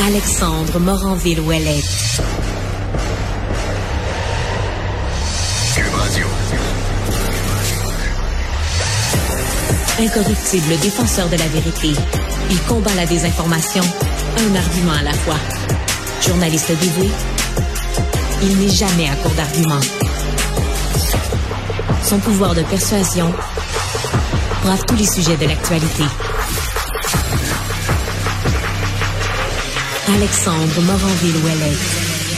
Alexandre Moranville-Ouellette. Cube Radio. Incorruptible défenseur de la vérité, il combat la désinformation, un argument à la fois. Journaliste dévoué, il n'est jamais à court d'arguments. Son pouvoir de persuasion brave tous les sujets de l'actualité. Alexandre Moranville-Ouellette.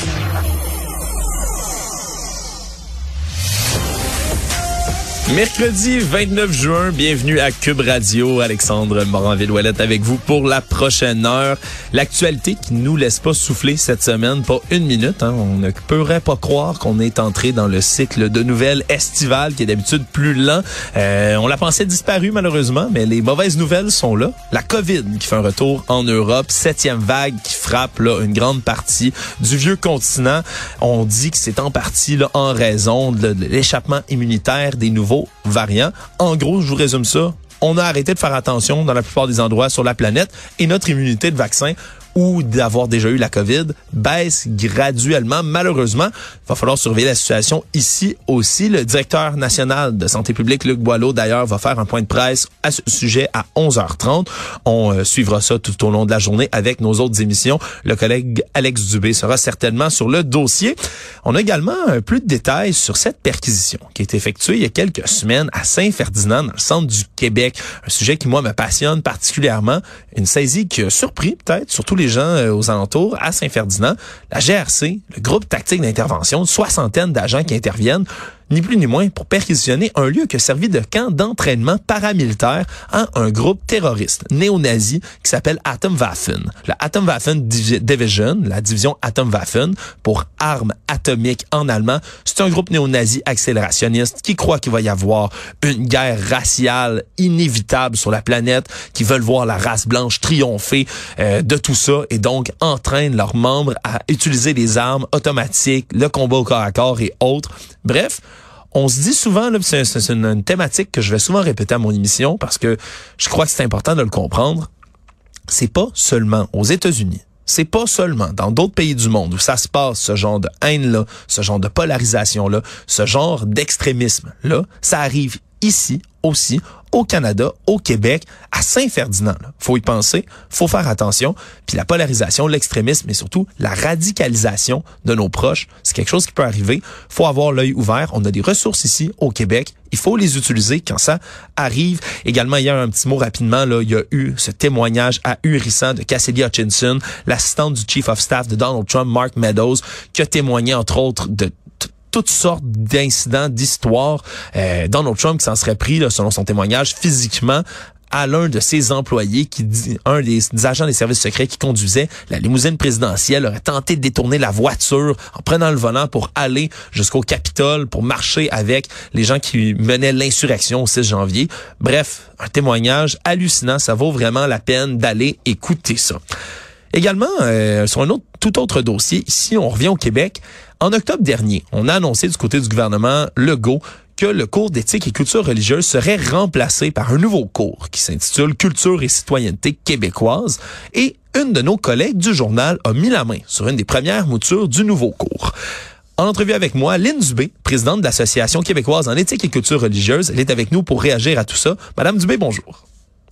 Mercredi 29 juin, bienvenue à Cube Radio. Alexandre Moranville-Ouellette avec vous pour la prochaine heure. L'actualité qui nous laisse pas souffler cette semaine, pas une minute. On ne pourrait pas croire qu'on est entré dans le cycle de nouvelles estivales qui est d'habitude plus lent. On la pensait disparue malheureusement, mais les mauvaises nouvelles sont là. La COVID qui fait un retour en Europe, 7e vague qui frappe là une grande partie du vieux continent. On dit que c'est en partie là en raison de l'échappement immunitaire des nouveaux variants. En gros, je vous résume ça. On a arrêté de faire attention dans la plupart des endroits sur la planète et notre immunité de vaccin ou d'avoir déjà eu la COVID baisse graduellement. Malheureusement, il va falloir surveiller la situation ici aussi. Le directeur national de santé publique, Luc Boileau, d'ailleurs, va faire un point de presse à ce sujet à 11h30. On suivra ça tout au long de la journée avec nos autres émissions. Le collègue Alex Dubé sera certainement sur le dossier. On a également plus de détails sur cette perquisition qui a été effectuée il y a quelques semaines à Saint-Ferdinand, dans le centre du Québec. Un sujet qui, moi, me passionne particulièrement. Une saisie qui a surpris peut-être, surtout les gens aux alentours, à Saint-Ferdinand. La GRC, le groupe tactique d'intervention, une soixantaine d'agents qui interviennent, ni plus ni moins, pour perquisitionner un lieu qui a servi de camp d'entraînement paramilitaire à un groupe terroriste néo-nazi qui s'appelle Atomwaffen. La Atomwaffen Division, la division Atomwaffen, pour armes atomiques en allemand, c'est un groupe néo-nazi accélérationniste qui croit qu'il va y avoir une guerre raciale inévitable sur la planète, qui veulent voir la race blanche triompher de tout ça et donc entraînent leurs membres à utiliser des armes automatiques, le combat au corps à corps et autres. Bref, on se dit souvent, là, c'est une thématique que je vais souvent répéter à mon émission parce que je crois que c'est important de le comprendre. C'est pas seulement aux États-Unis, c'est pas seulement dans d'autres pays du monde où ça se passe, ce genre de haine-là, ce genre de polarisation-là, ce genre d'extrémisme-là. Ça arrive ici aussi, au Canada, au Québec, à Saint-Ferdinand. Là. Faut y penser, faut faire attention. Puis la polarisation, l'extrémisme et surtout la radicalisation de nos proches, c'est quelque chose qui peut arriver. Faut avoir l'œil ouvert. On a des ressources ici au Québec. Il faut les utiliser quand ça arrive. Également, hier, un petit mot rapidement, là, il y a eu ce témoignage ahurissant de Cassidy Hutchinson, l'assistante du Chief of Staff de Donald Trump, Mark Meadows, qui a témoigné, entre autres, de toutes sortes d'incidents, d'histoires. Donald Trump qui s'en serait pris, là, selon son témoignage, physiquement à l'un de ses employés, un des agents des services secrets qui conduisait la limousine présidentielle, aurait tenté de détourner la voiture en prenant le volant pour aller jusqu'au Capitole, pour marcher avec les gens qui menaient l'insurrection au 6 janvier. Bref, un témoignage hallucinant. Ça vaut vraiment la peine d'aller écouter ça. Également, sur un tout autre dossier, ici, on revient au Québec. En octobre dernier, on a annoncé du côté du gouvernement Legault que le cours d'éthique et culture religieuse serait remplacé par un nouveau cours qui s'intitule Culture et citoyenneté québécoise. Et une de nos collègues du journal a mis la main sur une des premières moutures du nouveau cours. En entrevue avec moi, Lynne Dubé, présidente de l'Association québécoise en éthique et culture religieuse, elle est avec nous pour réagir à tout ça. Madame Dubé, bonjour.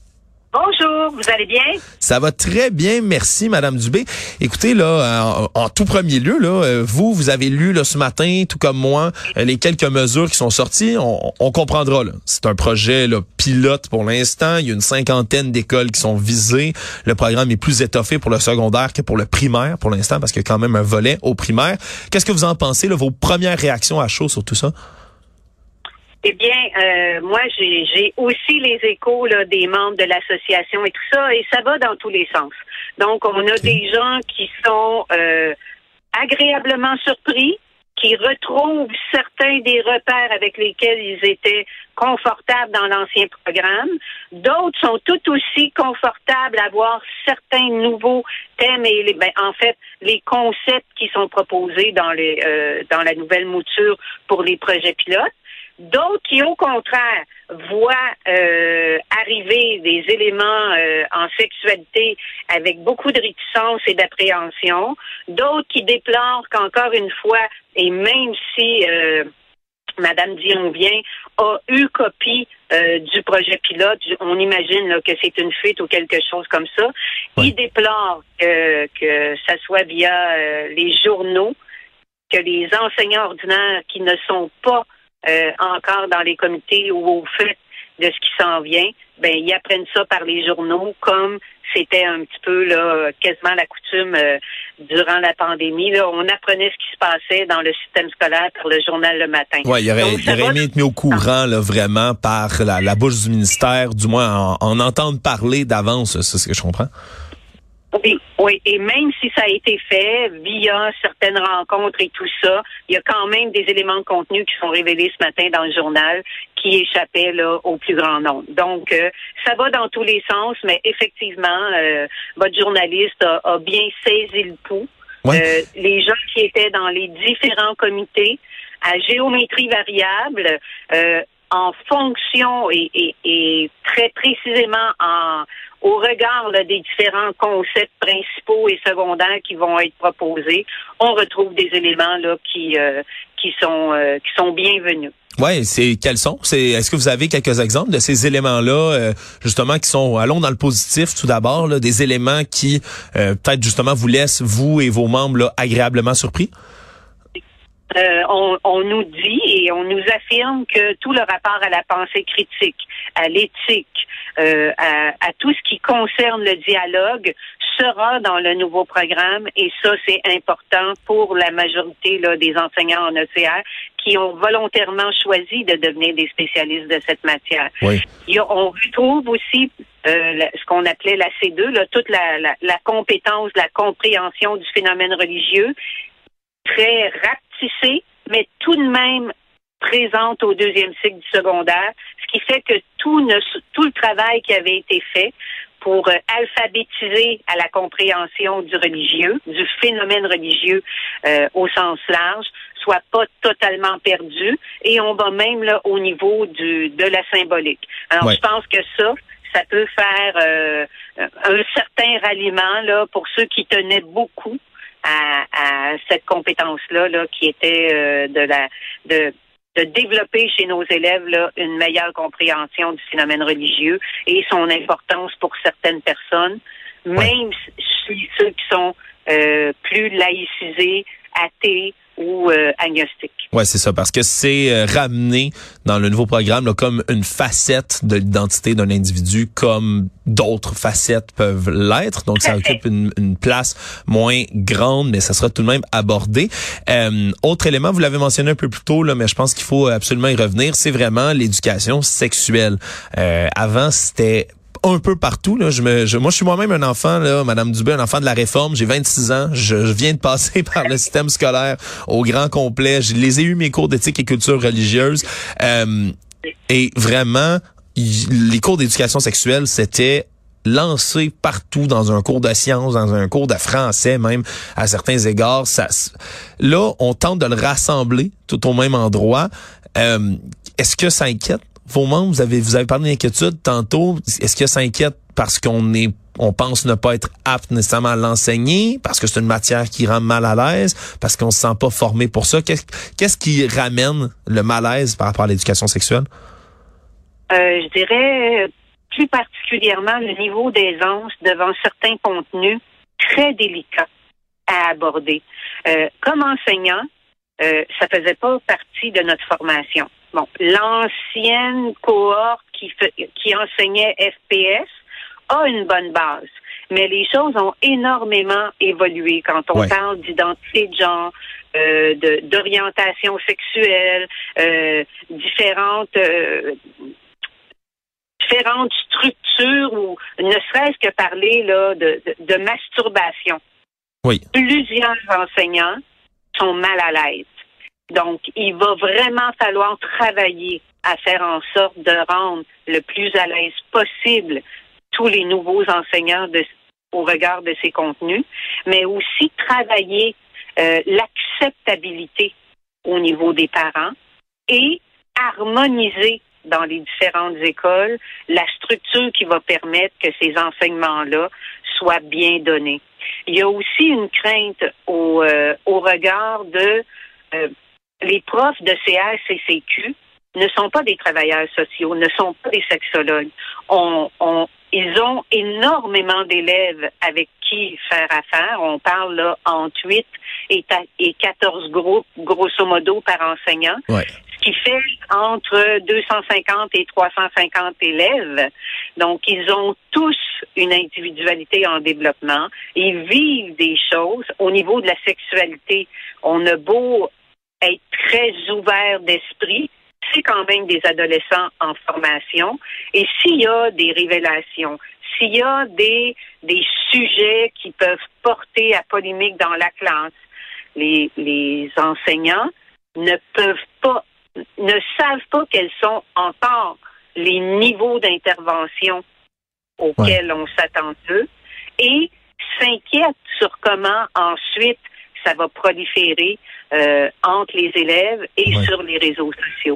Bonjour, vous allez bien? Ça va très bien, merci Madame Dubé. Écoutez, là, en tout premier lieu, là, vous avez lu là, ce matin, tout comme moi, les quelques mesures qui sont sorties. On comprendra. Là. C'est un projet là, pilote pour l'instant. Il y a une 50aine d'écoles qui sont visées. Le programme est plus étoffé pour le secondaire que pour le primaire pour l'instant, parce qu'il y a quand même un volet au primaire. Qu'est-ce que vous en pensez, là, vos premières réactions à chaud sur tout ça? Eh bien, moi, j'ai aussi les échos là, des membres de l'association et tout ça, et ça va dans tous les sens. Donc, on a des gens qui sont agréablement surpris, qui retrouvent certains des repères avec lesquels ils étaient confortables dans l'ancien programme. D'autres sont tout aussi confortables à voir certains nouveaux thèmes et en fait les concepts qui sont proposés dans la nouvelle mouture pour les projets pilotes. D'autres qui, au contraire, voient arriver avec des éléments en sexualité avec beaucoup de réticence et d'appréhension. D'autres qui déplorent qu'encore une fois, et même si Madame Dionvien a eu copie du projet pilote, on imagine là, que c'est une fuite ou quelque chose comme ça. Oui. Il déplore que ça soit via les journaux, que les enseignants ordinaires qui ne sont pas encore dans les comités ou au fait de ce qui s'en vient, ben ils apprennent ça par les journaux comme c'était un petit peu là quasiment la coutume durant la pandémie. Là, on apprenait ce qui se passait dans le système scolaire par le journal le matin. Oui, il aurait aimé être mis au courant là, vraiment par la bouche du ministère, du moins en entendre parler d'avance, c'est ce que je comprends. Oui, et même si ça a été fait via certaines rencontres et tout ça, il y a quand même des éléments de contenu qui sont révélés ce matin dans le journal qui échappaient là au plus grand nombre. Donc, ça va dans tous les sens, mais effectivement, votre journaliste a bien saisi le pouls. Oui. Les gens qui étaient dans les différents comités à géométrie variable, en fonction et très précisément au regard là, des différents concepts principaux et secondaires qui vont être proposés, on retrouve des éléments là qui sont bienvenus. Ouais, quels sont? Est-ce que vous avez quelques exemples de ces éléments-là, justement, qui sont, allons dans le positif tout d'abord, là, des éléments qui peut-être justement vous laissent, vous et vos membres, là, agréablement surpris? On nous dit et on nous affirme que tout le rapport à la pensée critique, à l'éthique, à tout ce qui concerne le dialogue sera dans le nouveau programme et ça, c'est important pour la majorité là, des enseignants en ECR qui ont volontairement choisi de devenir des spécialistes de cette matière. Oui. On retrouve aussi ce qu'on appelait la C2, là, toute la compétence, la compréhension du phénomène religieux, très rapetissée, mais tout de même présente au deuxième cycle du secondaire, ce qui fait que tout le travail qui avait été fait pour alphabétiser à la compréhension du religieux, du phénomène religieux au sens large, soit pas totalement perdu. Et on va même là au niveau de la symbolique. Alors, Je pense que ça peut faire un certain ralliement là pour ceux qui tenaient beaucoup à cette compétence-là là, qui était de développer chez nos élèves là, une meilleure compréhension du phénomène religieux et son importance pour certaines personnes, même ceux qui sont plus laïcisés, athées ou agnostiques. Ouais, c'est ça, parce que c'est ramené dans le nouveau programme là, comme une facette de l'identité d'un individu, comme d'autres facettes peuvent l'être. Donc, ça occupe une place moins grande, mais ça sera tout de même abordé. Autre élément, vous l'avez mentionné un peu plus tôt, là, mais je pense qu'il faut absolument y revenir, c'est vraiment l'éducation sexuelle. Avant, c'était un peu partout là, moi je suis moi-même un enfant là, Madame Dubé, un enfant de la réforme, j'ai 26 ans, je viens de passer par le système scolaire au grand complet, je les ai eu mes cours d'éthique et culture religieuse et vraiment les cours d'éducation sexuelle c'était lancé partout dans un cours de sciences, dans un cours de français même à certains égards. Là, on tente de le rassembler tout au même endroit. Est-ce que ça inquiète vos membres? Vous avez parlé d'inquiétude tantôt. Est-ce que ça inquiète parce on pense ne pas être apte nécessairement à l'enseigner, parce que c'est une matière qui rend mal à l'aise, parce qu'on se sent pas formé pour ça? Qu'est-ce qui ramène le malaise par rapport à l'éducation sexuelle? Je dirais plus particulièrement le niveau d'aisance devant certains contenus très délicats à aborder. Comme enseignant, ça faisait pas partie de notre formation. Bon, l'ancienne cohorte qui enseignait FPS a une bonne base, mais les choses ont énormément évolué quand on parle d'identité de genre, d'orientation sexuelle, différentes structures ou ne serait-ce que parler là de masturbation. Oui. Plusieurs enseignants sont mal à l'aise. Donc, il va vraiment falloir travailler à faire en sorte de rendre le plus à l'aise possible tous les nouveaux enseignants au regard de ces contenus, mais aussi travailler l'acceptabilité au niveau des parents et harmoniser dans les différentes écoles la structure qui va permettre que ces enseignements-là soient bien donnés. Il y a aussi une crainte au regard de les profs de CRCCQ ne sont pas des travailleurs sociaux, ne sont pas des sexologues. Ils ont énormément d'élèves avec qui faire affaire. On parle là entre 8 et 14 groupes, grosso modo, par enseignant. Ouais. Ce qui fait entre 250 et 350 élèves. Donc, ils ont tous une individualité en développement. Ils vivent des choses. Au niveau de la sexualité, on a beau être très ouvert d'esprit, c'est quand même des adolescents en formation. Et s'il y a des révélations, s'il y a des sujets qui peuvent porter à polémique dans la classe, les enseignants ne savent pas quels sont encore les niveaux d'intervention auxquels on s'attend d'eux et s'inquiètent sur comment ensuite ça va proliférer entre les élèves et sur les réseaux sociaux.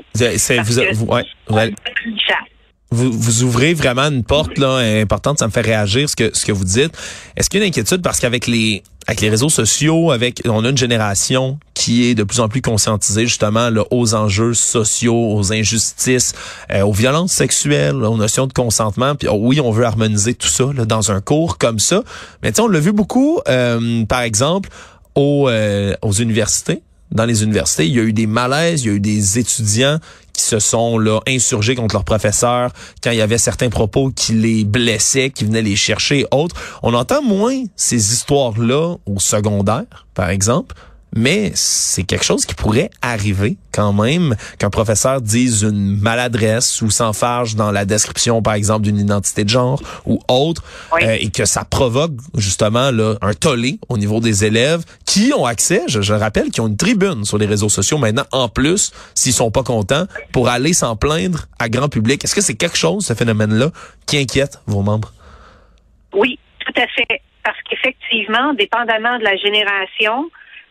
Vous ouvrez vraiment une porte là importante, ça me fait réagir ce que vous dites. Est-ce qu'il y a une inquiétude parce qu'avec les réseaux sociaux, on a une génération qui est de plus en plus conscientisée justement là, aux enjeux sociaux, aux injustices, aux violences sexuelles, aux notions de consentement. Puis oui, on veut harmoniser tout ça là, dans un cours comme ça. Mais tu sais, on l'a vu beaucoup, par exemple, aux universités. Dans les universités, il y a eu des malaises, il y a eu des étudiants qui se sont là insurgés contre leurs professeurs quand il y avait certains propos qui les blessaient, qui venaient les chercher et autres. On entend moins ces histoires-là au secondaire, par exemple, mais c'est quelque chose qui pourrait arriver quand même qu'un professeur dise une maladresse ou s'enfarge dans la description, par exemple, d'une identité de genre ou autre, et que ça provoque justement là un tollé au niveau des élèves qui ont accès, je rappelle, qui ont une tribune sur les réseaux sociaux maintenant, en plus, s'ils sont pas contents, pour aller s'en plaindre à grand public. Est-ce que c'est quelque chose, ce phénomène-là, qui inquiète vos membres? Oui, tout à fait. Parce qu'effectivement, dépendamment de la génération,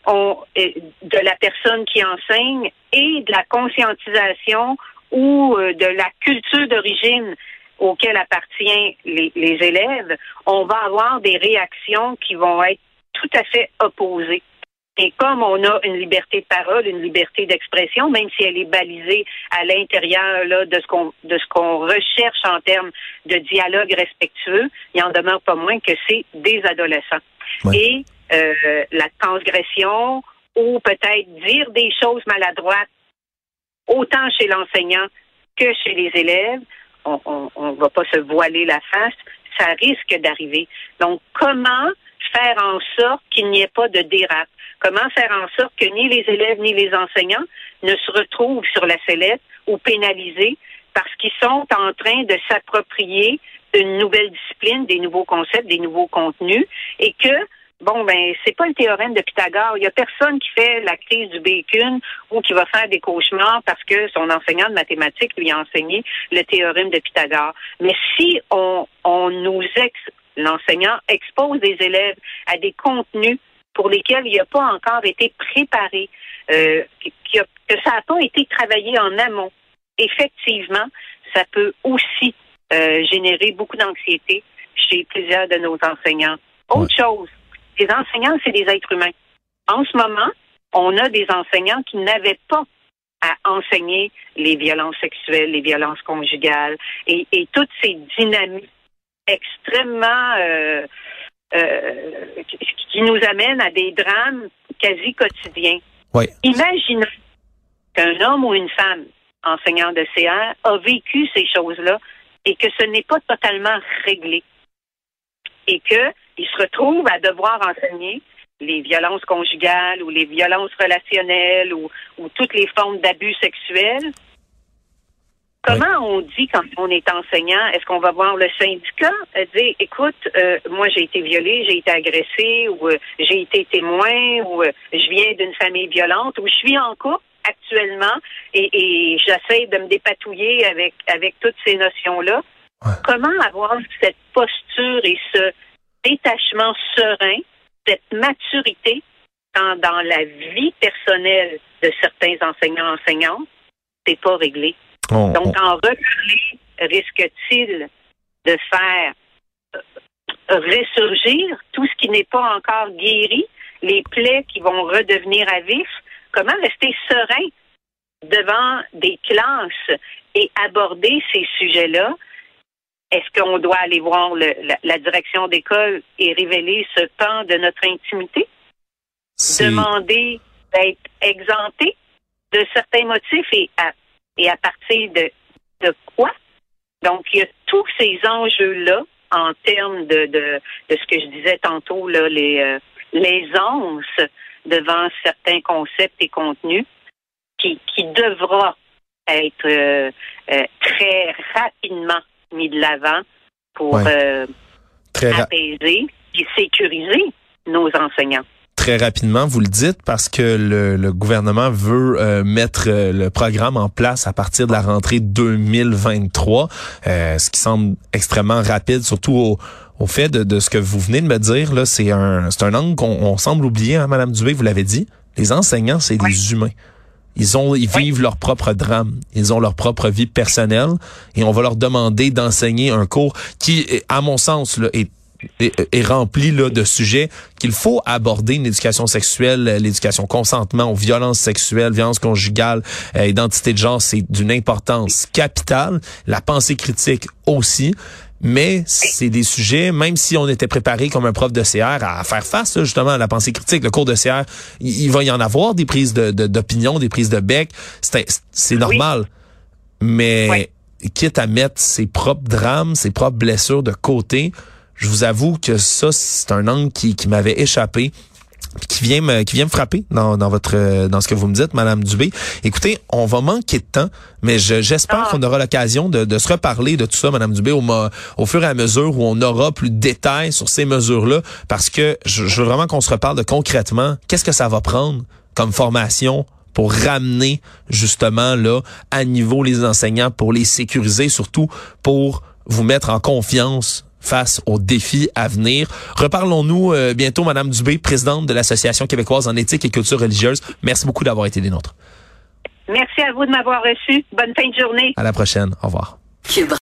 de la personne qui enseigne et de la conscientisation ou de la culture d'origine auquel appartiennent les élèves, on va avoir des réactions qui vont être tout à fait opposées. Et comme on a une liberté de parole, une liberté d'expression, même si elle est balisée à l'intérieur là, de ce qu'on recherche en termes de dialogue respectueux, il en demeure pas moins que c'est des adolescents. Ouais. Et la transgression ou peut-être dire des choses maladroites autant chez l'enseignant que chez les élèves, on va pas se voiler la face, ça risque d'arriver. Donc, comment faire en sorte qu'il n'y ait pas de dérape? Comment faire en sorte que ni les élèves ni les enseignants ne se retrouvent sur la sellette ou pénalisés parce qu'ils sont en train de s'approprier une nouvelle discipline, des nouveaux concepts, des nouveaux contenus, et que c'est pas le théorème de Pythagore. Il y a personne qui fait la crise du bacon ou qui va faire des cauchemars parce que son enseignant de mathématiques lui a enseigné le théorème de Pythagore. Mais si l'enseignant expose des élèves à des contenus pour lesquels il n'a pas encore été préparé, que ça n'a pas été travaillé en amont, effectivement, ça peut aussi générer beaucoup d'anxiété chez plusieurs de nos enseignants. Autre chose, les enseignants, c'est des êtres humains. En ce moment, on a des enseignants qui n'avaient pas à enseigner les violences sexuelles, les violences conjugales et toutes ces dynamiques extrêmement qui nous amènent à des drames quasi quotidiens. Oui. Imaginons qu'un homme ou une femme enseignant de CR a vécu ces choses-là et que ce n'est pas totalement réglé. Et qu'il se retrouve à devoir enseigner les violences conjugales ou les violences relationnelles ou toutes les formes d'abus sexuels. Comment on dit quand on est enseignant? Est-ce qu'on va voir le syndicat dire, écoute, moi j'ai été violée, j'ai été agressée, ou j'ai été témoin, ou je viens d'une famille violente, ou je suis en couple actuellement et j'essaie de me dépatouiller avec toutes ces notions-là. Ouais. Comment avoir cette posture et ce détachement serein, cette maturité dans la vie personnelle de certains enseignants-enseignantes, c'est pas réglé. Donc, en reparler risque-t-il de faire ressurgir tout ce qui n'est pas encore guéri, les plaies qui vont redevenir à vif? Comment rester serein devant des classes et aborder ces sujets-là? Est-ce qu'on doit aller voir la direction d'école et révéler ce pan de notre intimité? Demander d'être exempté de certains motifs et à partir de quoi? Donc, il y a tous ces enjeux-là en termes de ce que je disais tantôt, là, l'aisance devant certains concepts et contenus qui devra être très rapidement mis de l'avant pour apaiser et sécuriser nos enseignants. Très rapidement, vous le dites, parce que le gouvernement veut mettre le programme en place à partir de la rentrée 2023, ce qui semble extrêmement rapide, surtout au fait de ce que vous venez de me dire. Là, c'est un angle qu'on semble oublier, hein, Madame Dubé, vous l'avez dit. Les enseignants, c'est des humains. Ils vivent leur propre drame. Ils ont leur propre vie personnelle et on va leur demander d'enseigner un cours qui, à mon sens, là, est rempli là de sujets qu'il faut aborder: une éducation sexuelle, l'éducation consentement aux violences sexuelles, violences conjugales, identité de genre, c'est d'une importance capitale. La pensée critique aussi. Mais c'est des sujets, même si on était préparé comme un prof de CR à faire face là, justement à la pensée critique, le cours de CR, il va y en avoir des prises d'opinion, des prises de bec, c'est normal. Mais quitte à mettre ses propres drames, ses propres blessures de côté, je vous avoue que ça, c'est un angle qui m'avait échappé, qui vient me frapper dans ce que vous me dites, Madame Dubé. Écoutez, on va manquer de temps, mais j'espère qu'on aura l'occasion de se reparler de tout ça, Madame Dubé, au fur et à mesure où on aura plus de détails sur ces mesures-là, parce que je veux vraiment qu'on se reparle de concrètement qu'est-ce que ça va prendre comme formation pour ramener justement là à niveau les enseignants, pour les sécuriser, surtout pour vous mettre en confiance face aux défis à venir. Reparlons-nous bientôt, Madame Dubé, présidente de l'Association québécoise en éthique et culture religieuse. Merci beaucoup d'avoir été des nôtres. Merci à vous de m'avoir reçu. Bonne fin de journée. À la prochaine. Au revoir.